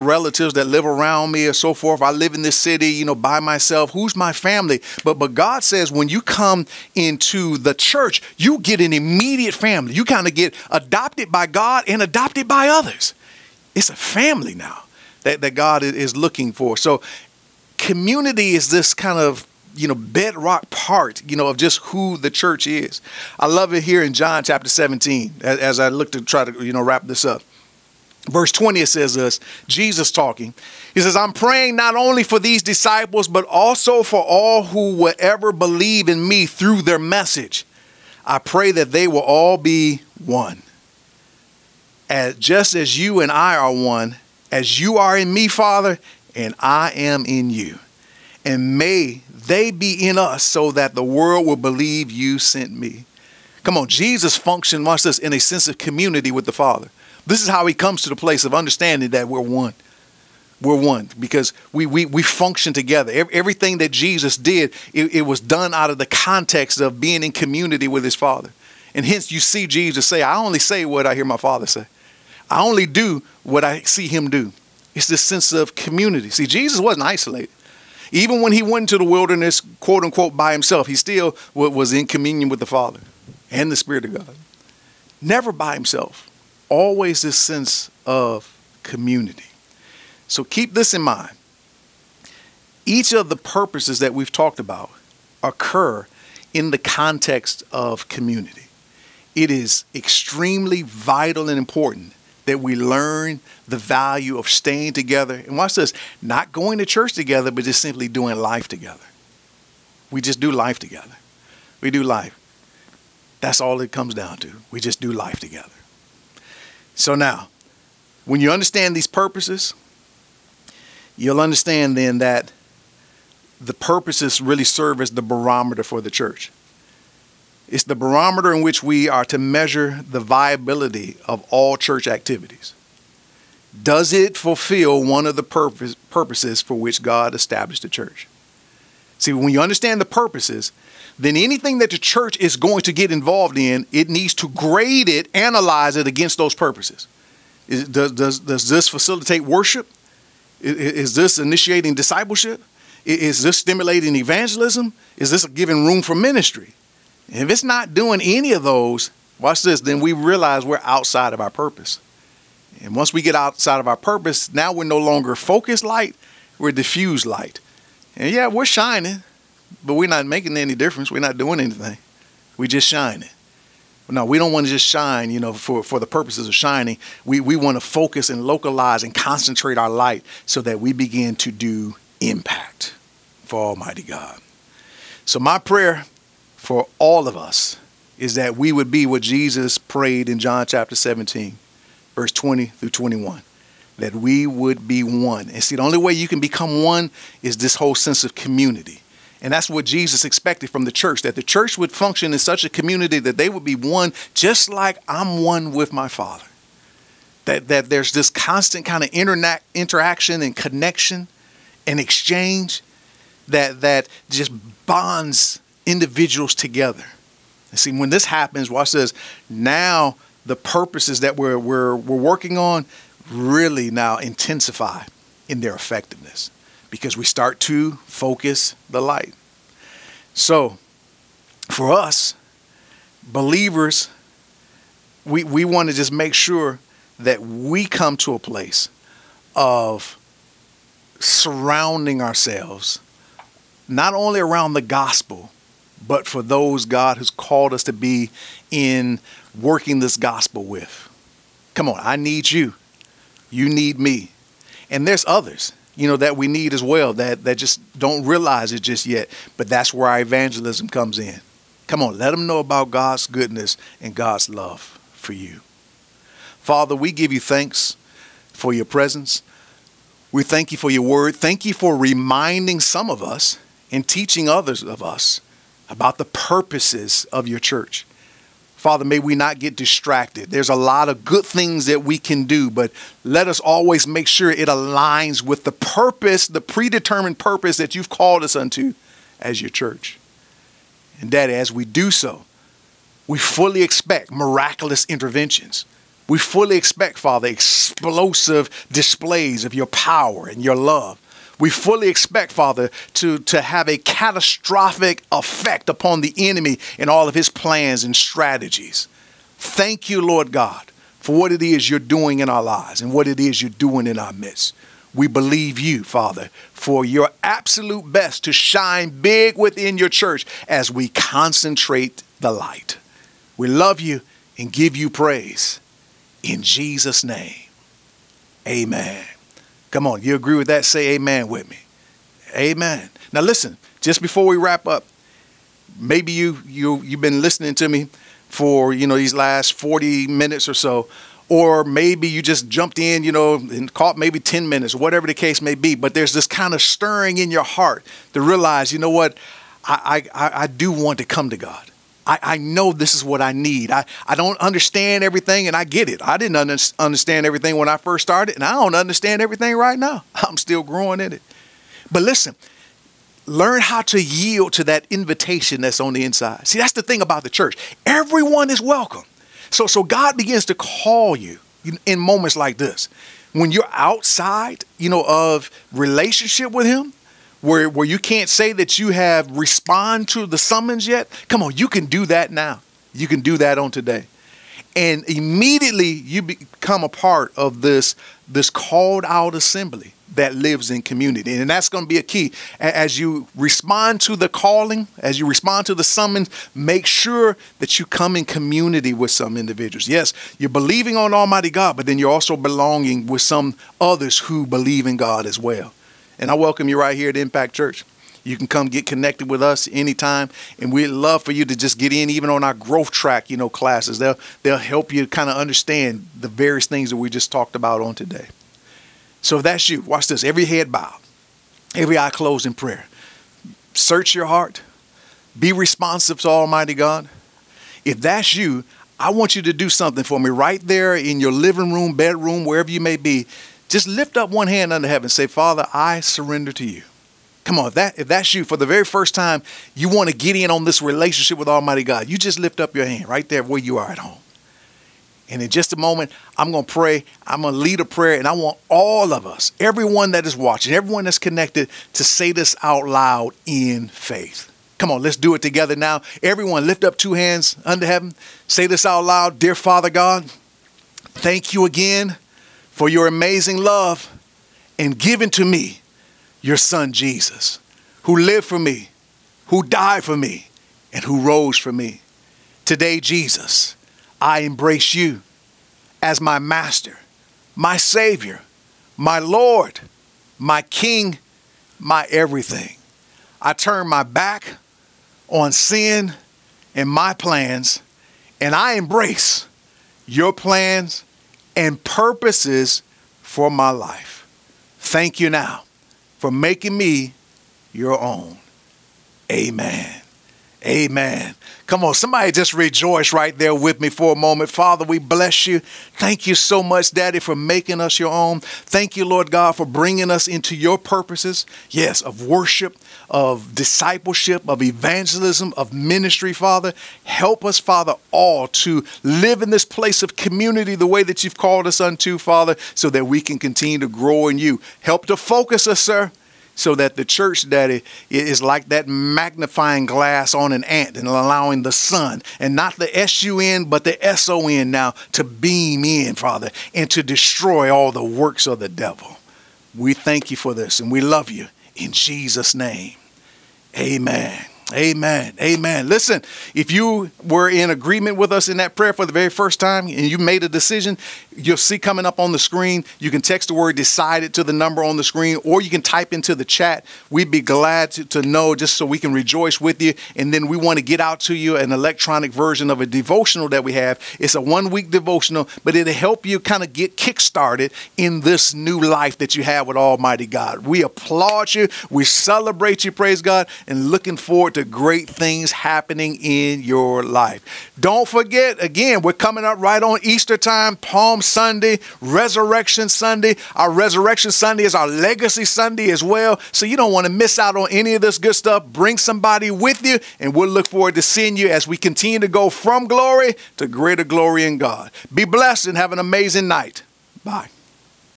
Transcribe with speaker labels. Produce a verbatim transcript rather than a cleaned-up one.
Speaker 1: relatives that live around me or so forth. I live in this city, you know, by myself. Who's my family? But but God says when you come into the church, you get an immediate family. You kind of get adopted by God and adopted by others. It's a family now that, that God is looking for. So community is this kind of, you know, bedrock part, you know, of just who the church is. I love it here in John chapter seventeen, as, as I look to try to, you know, wrap this up. Verse twenty, it says this, Jesus talking. He says, I'm praying not only for these disciples, but also for all who will ever believe in me through their message. I pray that they will all be one. As, just as you and I are one, as you are in me, Father, and I am in you. And may they be in us so that the world will believe you sent me. Come on, Jesus functioned, watch this, in a sense of community with the Father. This is how he comes to the place of understanding that we're one. We're one because we we we function together. Everything that Jesus did, it, it was done out of the context of being in community with his Father. And hence you see Jesus say, I only say what I hear my Father say. I only do what I see him do. It's this sense of community. See, Jesus wasn't isolated. Even when he went into the wilderness, quote unquote, by himself, he still was in communion with the Father and the Spirit of God. Never by himself. Always this sense of community. So keep this in mind. Each of the purposes that we've talked about occur in the context of community. It is extremely vital and important that we learn the value of staying together. And watch this, not going to church together, but just simply doing life together. We just do life together. We do life. That's all it comes down to. We just do life together. So now, when you understand these purposes, you'll understand then that the purposes really serve as the barometer for the church. It's the barometer in which we are to measure the viability of all church activities. Does it fulfill one of the purpose, purposes for which God established the church? See, when you understand the purposes, then anything that the church is going to get involved in, it needs to grade it, analyze it against those purposes. Is, does, does, does this facilitate worship? Is, is this initiating discipleship? Is this stimulating evangelism? Is this giving room for ministry? And if it's not doing any of those, watch this, then we realize we're outside of our purpose. And once we get outside of our purpose, now we're no longer focused light, we're diffused light. And yeah, we're shining, but we're not making any difference. We're not doing anything. We're just shining. No, we don't want to just shine, you know, for, for the purposes of shining. We, we want to focus and localize and concentrate our light so that we begin to do impact for Almighty God. So my prayer for all of us is that we would be what Jesus prayed in John chapter seventeen, verse twenty through twenty-one, that we would be one. And see, the only way you can become one is this whole sense of community. And that's what Jesus expected from the church, that the church would function in such a community that they would be one, just like I'm one with my Father. That, that there's this constant kind of interna- interaction and connection and exchange that, that just bonds individuals together. And see, when this happens, watch this, now the purposes that we're, we're, we're working on really now intensify in their effectiveness, because we start to focus the light. So for us, believers, we, we want to just make sure that we come to a place of surrounding ourselves, not only around the gospel, but for those God has called us to be in working this gospel with. Come on, I need you. You need me. And there's others, you know, that we need as well, that, that just don't realize it just yet. But that's where our evangelism comes in. Come on, let them know about God's goodness and God's love for you. Father, we give you thanks for your presence. We thank you for your word. Thank you for reminding some of us and teaching others of us about the purposes of your church. Father, may we not get distracted. There's a lot of good things that we can do, but let us always make sure it aligns with the purpose, the predetermined purpose that you've called us unto as your church. And Daddy, as we do so, we fully expect miraculous interventions. We fully expect, Father, explosive displays of your power and your love. We fully expect, Father, to, to have a catastrophic effect upon the enemy and all of his plans and strategies. Thank you, Lord God, for what it is you're doing in our lives and what it is you're doing in our midst. We believe you, Father, for your absolute best to shine big within your church as we concentrate the light. We love you and give you praise. In Jesus' name, amen. Come on, you agree with that? Say amen with me. Amen. Now listen, just before we wrap up, maybe you, you, you've been listening to me for, you know, these last forty minutes or so, or maybe you just jumped in, you know, and caught maybe ten minutes, whatever the case may be. But there's this kind of stirring in your heart to realize, you know what, I, I, I do want to come to God. I, I know this is what I need. I, I don't understand everything, and I get it. I didn't under, understand everything when I first started, and I don't understand everything right now. I'm still growing in it. But listen, learn how to yield to that invitation that's on the inside. See, that's the thing about the church. Everyone is welcome. So, so God begins to call you in moments like this. When you're outside, you know, of relationship with him, Where, where you can't say that you have respond to the summons yet. Come on, you can do that now. You can do that on today. And immediately you become a part of this, this called out assembly that lives in community. And that's going to be a key. As you respond to the calling, as you respond to the summons, make sure that you come in community with some individuals. Yes, you're believing on Almighty God, but then you're also belonging with some others who believe in God as well. And I welcome you right here at Impact Church. You can come get connected with us anytime. And we'd love for you to just get in even on our growth track, you know, classes. They'll, they'll help you kind of understand the various things that we just talked about on today. So if that's you, watch this. Every head bowed, every eye closed in prayer. Search your heart. Be responsive to Almighty God. If that's you, I want you to do something for me right there in your living room, bedroom, wherever you may be. Just lift up one hand under heaven and say, Father, I surrender to you. Come on, if, that, if that's you, for the very first time, you want to get in on this relationship with Almighty God, you just lift up your hand right there where you are at home. And in just a moment, I'm going to pray. I'm going to lead a prayer, and I want all of us, everyone that is watching, everyone that's connected, to say this out loud in faith. Come on, let's do it together now. Everyone lift up two hands under heaven. Say this out loud. Dear Father God, thank you again for your amazing love and giving to me your son, Jesus, who lived for me, who died for me, and who rose for me. Today, Jesus, I embrace you as my master, my savior, my Lord, my King, my everything. I turn my back on sin and my plans, and I embrace your plans and purposes for my life. Thank you now for making me your own. Amen. Amen. Come on, somebody just rejoice right there with me for a moment. Father, we bless you. Thank you so much, Daddy, for making us your own. Thank you, Lord God, for bringing us into your purposes. Yes, of worship, of discipleship, of evangelism, of ministry, Father. Help us, Father, all to live in this place of community the way that you've called us unto, Father, so that we can continue to grow in you. Help to focus us, sir, so that the church, Daddy, is like that magnifying glass on an ant and allowing the sun, and not the S U N, but the S O N now, to beam in, Father, and to destroy all the works of the devil. We thank you for this, and we love you in Jesus' name. Amen. Amen. Amen. Listen, if you were in agreement with us in that prayer for the very first time and you made a decision, you'll see coming up on the screen, you can text the word decided to the number on the screen, or you can type into the chat. We'd be glad to, to know, just so we can rejoice with you. And then we want to get out to you an electronic version of a devotional that we have. It's a one week devotional, but it'll help you kind of get kickstarted in this new life that you have with Almighty God. We applaud you. We celebrate you, praise God, and looking forward to to great things happening in your life. Don't forget, again, we're coming up right on Easter time, Palm Sunday, Resurrection Sunday. Our Resurrection Sunday is our Legacy Sunday as well. So you don't want to miss out on any of this good stuff. Bring somebody with you, and we'll look forward to seeing you as we continue to go from glory to greater glory in God. Be blessed and have an amazing night. Bye.